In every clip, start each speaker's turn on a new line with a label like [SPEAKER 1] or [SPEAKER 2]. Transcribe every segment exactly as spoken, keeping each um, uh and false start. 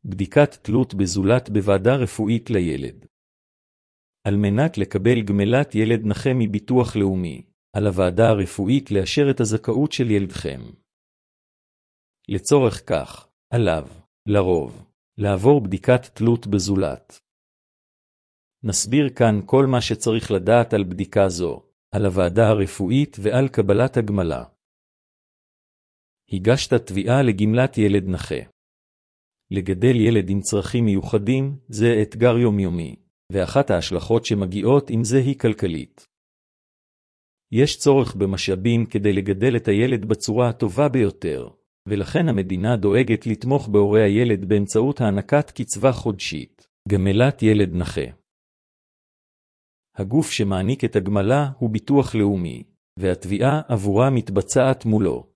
[SPEAKER 1] בדיקת תלות בזולת בוועדה רפואית לילד. על מנת לקבל גמלת ילד נכה מביטוח לאומי, על הוועדה הרפואית לאשר את הזכאות של ילדכם. לצורך כך, עליו, לרוב, לעבור בדיקת תלות בזולת. נסביר כאן כל מה שצריך לדעת על בדיקה זו, על הוועדה הרפואית ועל קבלת הגמלה. הגשת תביעה לגמלת ילד נכה. לגדל ילד עם צרכים מיוחדים זה אתגר יומיומי, ואחת ההשלכות שמגיעות עם זה היא כלכלית. יש צורך במשאבים כדי לגדל את הילד בצורה הטובה ביותר, ולכן המדינה דואגת לתמוך בהורי הילד באמצעות הענקת קצבה חודשית, גמלת ילד נכה. הגוף שמעניק את הגמלה הוא ביטוח לאומי, והתביעה עבורה מתבצעת מולו.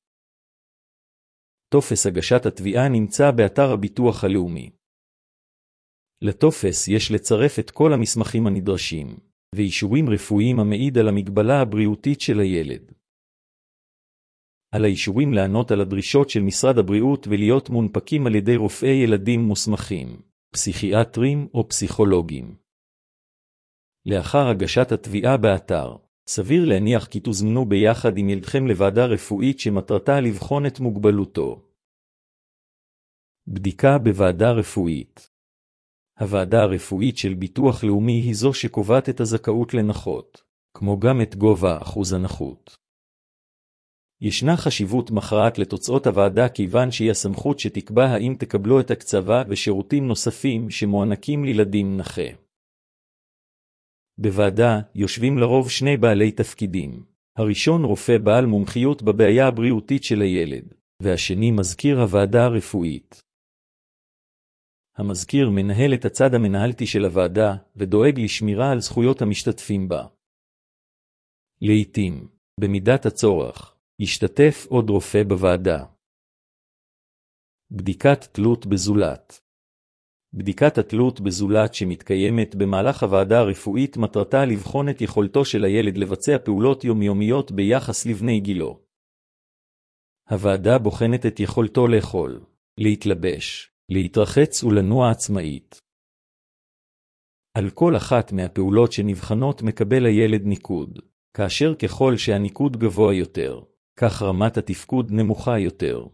[SPEAKER 1] טופס הגשת התביעה נמצא באתר הביטוח הלאומי. לטופס יש לצרף את כל המסמכים הנדרשים, ואישורים רפואיים המעיד על המגבלה הבריאותית של הילד. על האישורים לענות על הדרישות של משרד הבריאות ולהיות מונפקים על ידי רופאי ילדים מוסמכים, פסיכיאטרים או פסיכולוגים. לאחר הגשת התביעה באתר, סביר להניח כי תוזמנו ביחד עם ילדכם לוועדה רפואית שמטרתה לבחון את מוגבלותו. בדיקה בוועדה רפואית. הוועדה הרפואית של ביטוח לאומי היא זו שקובעת את הזכאות לנכות, כמו גם את גובה אחוז הנכות. ישנה חשיבות מכרעת לתוצאות הוועדה כיוון שהיא הסמכות שתקבע האם תקבלו את הקצבה ושירותים נוספים שמוענקים לילדים נכה. בוועדה יושבים לרוב שני בעלי תפקידים, הראשון רופא בעל מומחיות בבעיה הבריאותית של הילד, והשני מזכיר הוועדה הרפואית. המזכיר מנהל את הצד המנהלתי של הוועדה ודואג לשמירה על זכויות המשתתפים בה. לעתים, במידת הצורך, ישתתף עוד רופא בוועדה. בדיקת תלות בזולת. בדיקת התלות בזולת שמתקיימת במהלך הוועדה הרפואית מטרתה לבחון את יכולתו של הילד לבצע פעולות יומיומיות ביחס לבני גילו. הוועדה בוחנת את יכולתו לאכול, להתלבש, להתרחץ ולנוע עצמאית. על כל אחת מהפעולות שנבחנות מקבל הילד ניקוד, כאשר ככל שהניקוד גבוה יותר, כך רמת התפקוד נמוכה יותר.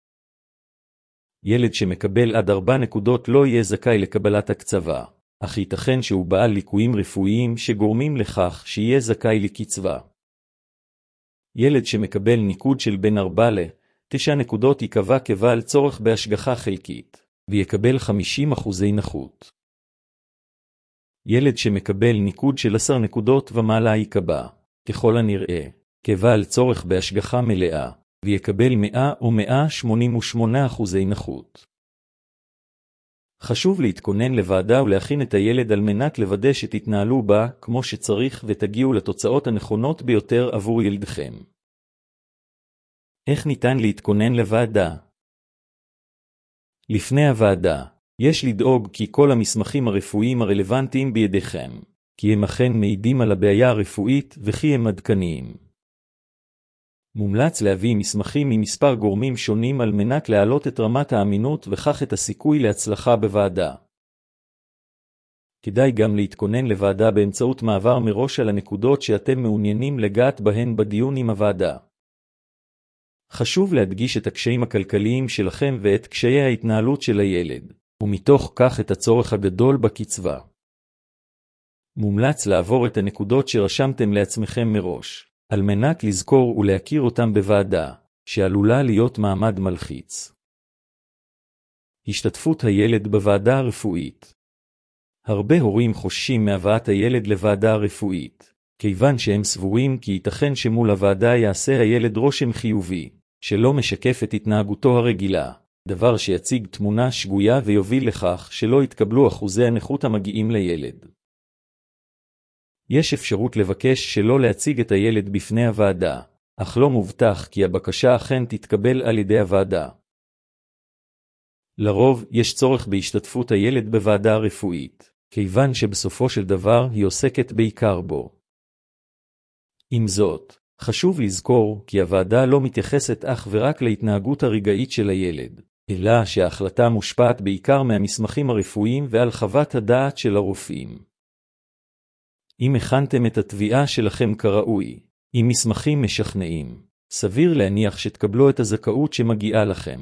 [SPEAKER 1] ילד שמקבל עד ארבע נקודות לא יהיה זכאי לקבלת הקצבה, אך ייתכן שהוא בעל ליקויים רפואיים שגורמים לכך שיהיה זכאי לקצבה. ילד שמקבל ניקוד של בין ארבע לתשע נקודות יקבע כבעל צורך בהשגחה חלקית, ויקבל חמישים אחוזי נכות. ילד שמקבל ניקוד של עשר נקודות ומעלה יקבע, ככל הנראה, כבעל צורך בהשגחה מלאה, ויקבל מאה או מאה שמונים ושמונה אחוזי נכות. חשוב להתכונן לוועדה ולהכין את הילד על מנת לוודא שתתנהלו בה כמו שצריך ותגיעו לתוצאות הנכונות ביותר עבור ילדכם. איך ניתן להתכונן לוועדה? לפני הוועדה, יש לדאוג כי כל המסמכים הרפואיים הרלוונטיים בידיכם, כי הם אכן מעידים על הבעיה הרפואית וכי הם עדכניים. מומלץ להביא מסמכים ממספר גורמים שונים על מנת להעלות את רמת האמינות וכך את הסיכוי להצלחה בוועדה. כדאי גם להתכונן לוועדה באמצעות מעבר מראש על הנקודות שאתם מעוניינים לגעת בהן בדיון עם הוועדה. חשוב להדגיש את הקשיים הכלכליים שלכם ואת קשיי ההתנהלות של הילד, ומתוך כך את הצורך הגדול בקצבה. מומלץ לעבור את הנקודות שרשמתם לעצמכם מראש, על מנת לזכור ולהכיר אותם בוועדה, שעלולה להיות מעמד מלחיץ. השתתפות הילד בוועדה הרפואית. הרבה הורים חוששים מהבאת הילד לוועדה הרפואית, כיוון שהם סבורים כי ייתכן שמול הוועדה יעשה הילד רושם חיובי, שלא משקף את התנהגותו הרגילה, דבר שיציג תמונה שגויה ויוביל לכך שלא יתקבלו אחוזי הנכות המגיעים לילד. יש אפשרות לבקש שלא להציג את הילד בפני הוועדה, אך לא מובטח כי הבקשה אכן תתקבל על ידי הוועדה. לרוב יש צורך בהשתתפות הילד בוועדה הרפואית, כיוון שבסופו של דבר היא עוסקת בעיקר בו. עם זאת, חשוב לזכור כי הוועדה לא מתייחסת אך ורק להתנהגות הרגעית של הילד, אלא שההחלטה מושפעת בעיקר מהמסמכים הרפואיים ועל חוות הדעת של הרופאים. אם הכנתם את התביעה שלכם כראוי, עם מסמכים משכנעים, סביר להניח שתקבלו את הזכאות שמגיעה לכם.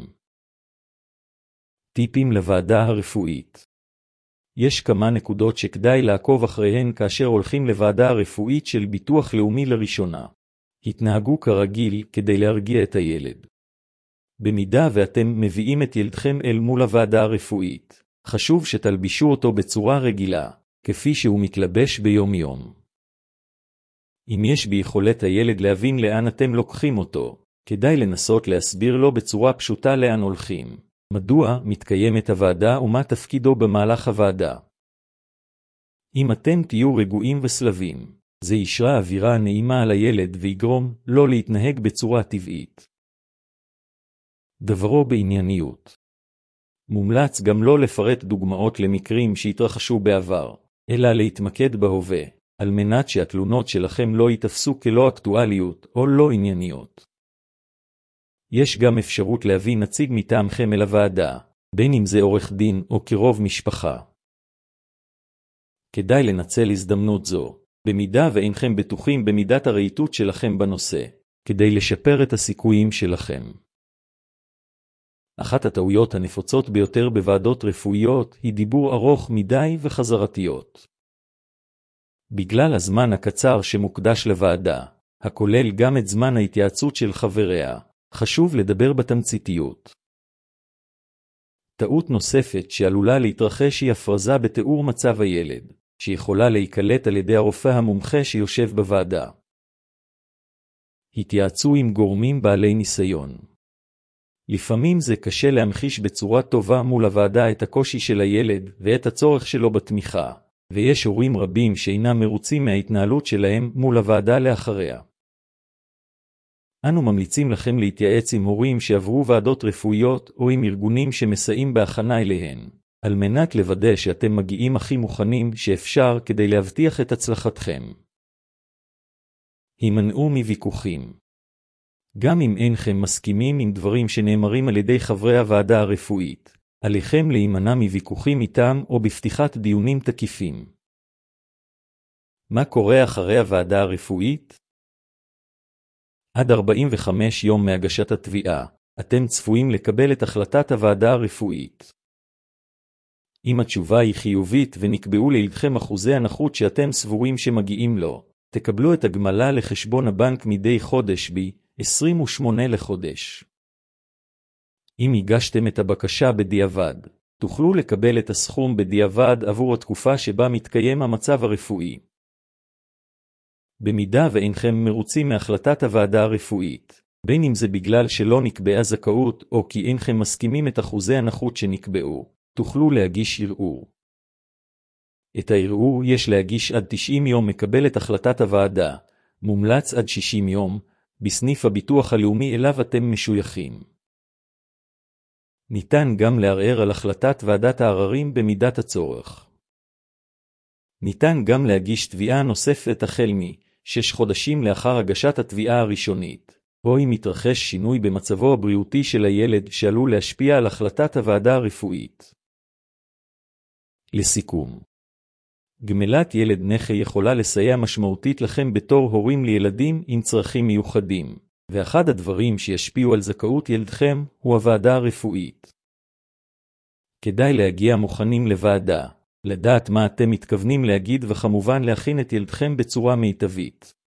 [SPEAKER 1] טיפים לוועדה הרפואית. יש כמה נקודות שכדאי לעקוב אחריהן כאשר הולכים לוועדה הרפואית של ביטוח לאומי לראשונה. התנהגו כרגיל כדי להרגיע את הילד. במידה ואתם מביאים את ילדכם אל מול הוועדה הרפואית, חשוב שתלבישו אותו בצורה רגילה, כפי שהוא מתלבש ביום יום. אם יש ביכולת הילד להבין לאן אתם לוקחים אותו, כדאי לנסות להסביר לו בצורה פשוטה לאן הולכים, מדוע מתקיימת הוועדה ומה תפקידו במהלך הוועדה. אם אתם תהיו רגועים וסלבים, זה ישרה אווירה נעימה על הילד ויגרום לא להתנהג בצורה טבעית. דברו בענייניות. מומלץ גם לא לפרט דוגמאות למקרים שהתרחשו בעבר, אלא להתמקד בהווה, על מנת שהתלונות שלכם לא ייתפסו כלא אקטואליות או לא ענייניות. יש גם אפשרות להביא נציג מטעמכם אל הוועדה, בין אם זה עורך דין או קרוב משפחה. כדאי לנצל הזדמנות זו, במידה ואינכם בטוחים במידת הרהיטות שלכם בנושא, כדי לשפר את הסיכויים שלכם. אחת הטעויות הנפוצות ביותר בוועדות רפואיות היא דיבור ארוך מדי וחזרתיות. בגלל הזמן הקצר שמוקדש לוועדה, הכולל גם את זמן ההתייעצות של חבריה, חשוב לדבר בתמציתיות. טעות נוספת שעלולה להתרחש היא הפרזה בתיאור מצב הילד, שיכולה להיקלט על ידי הרופא המומחה שיושב בוועדה. התייעצו עם גורמים בעלי ניסיון. לפעמים זה קשה להמחיש בצורה טובה מול הוועדה את הקושי של הילד ואת הצורך שלו בתמיכה, ויש הורים רבים שאינם מרוצים מההתנהלות שלהם מול הוועדה לאחריה. אנו ממליצים לכם להתייעץ עם הורים שעברו ועדות רפואיות או עם ארגונים שמסייעים בהכנה אליהן, על מנת לוודא שאתם מגיעים הכי מוכנים שאפשר כדי להבטיח את הצלחתכם. הימנעו מוויכוחים. גם אם אינכם מסכימים עם דברים שנאמרים על ידי חברי הוועדה הרפואית, עליכם להימנע מוויכוחים איתם או בפתיחת דיונים תקיפים. מה קורה אחרי הוועדה הרפואית? עד ארבעים וחמישה יום מהגשת התביעה, אתם צפויים לקבל את החלטת הוועדה הרפואית. אם התשובה היא חיובית ונקבעו לילדכם אחוזי הנכות שאתם סבורים שמגיעים לו, תקבלו את הגמלה לחשבון הבנק מדי חודש ב-עשרים ושמונה לחודש. אם הגשתם את הבקשה בדיעבד, תוכלו לקבל את הסכום בדיעבד עבור התקופה שבה מתקיים המצב הרפואי. במידה ואינכם מרוצים מהחלטת הוועדה הרפואית, בין אם זה בגלל שלא נקבעה זכאות או כי אינכם מסכימים את אחוזי הנכות שנקבעו, תוכלו להגיש ערעור. את הערעור יש להגיש עד תשעים יום מקבל את החלטת הוועדה, מומלץ עד שישים יום, בסניף הביטוח הלאומי אליו אתם משויכים. ניתן גם לערער על החלטת ועדת העררים במידת הצורך. ניתן גם להגיש תביעה נוספת החל משש חודשים לאחר הגשת התביעה הראשונית, או אם מתרחש שינוי במצבו הבריאותי של הילד שעלול להשפיע על החלטת הוועדה הרפואית. לסיכום, גמלת ילד נכה יכולה לסייע משמעותית לכם בתור הורים לילדים עם צרכים מיוחדים, ואחד הדברים שישפיעו על זכאות ילדכם הוא הוועדה הרפואית. כדאי להגיע מוכנים לוועדה, לדעת מה אתם מתכוונים להגיד וכמובן להכין את ילדכם בצורה מיטבית.